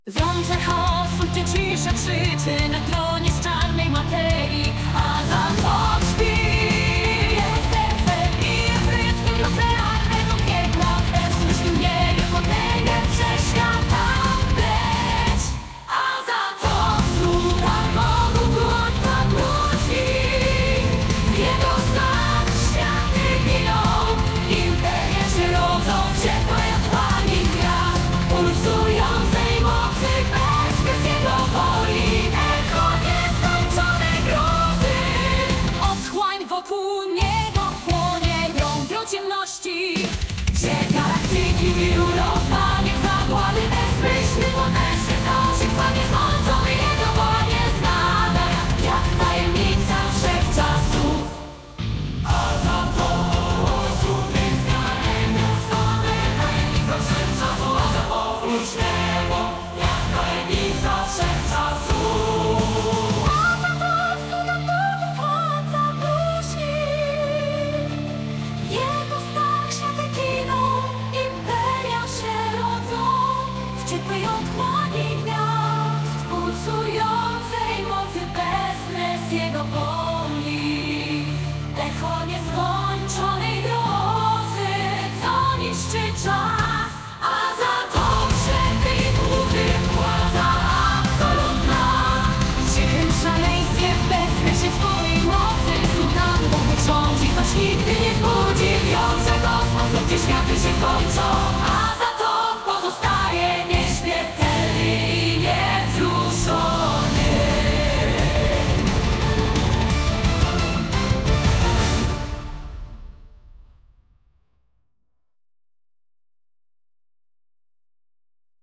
Zące chaosu, gdzie cisza krzyczy na tronie z czarnej materii, a za to śpi jego serce i rytm nuklearnego piekła. Bez myśli nie potęgę przeświata być, a za to sługa Bogu Władca ludzi. W jego znak światy giną, imperie się rodzą w ciepłej otchłani gwiazd, pulsującej mocy bez jego woli, echo nieskończonej grozy. Otchłań wokół niego płonie jądro ciemności, gdzie galaktyki rozpanie zagłady bezmyślny, potężny zaoszczędzanie zmącony jego wola nieznana, jak tajemnica wszechczasów. A za to osudnych zmian nieustane tajemnica wszechczasów, a za powróć niebo, jak tajemnica wszechczasów. A za to cuda Bogu Władca bluźni. Jego znak światy giną, imperia się rodzą w ciepłej otchłani gwiazd, pulsującej mocy bezkres jego woli, echo nieskończonej grozy, co niszczy czas. A za to wszechty i długi władza absolutna, w cichym szaleństwie w bezkresie swojej mocy sultan Bóg rządzi, choć nigdy nie zbudzi wiąże kosmosu, gdzie światy się kończą.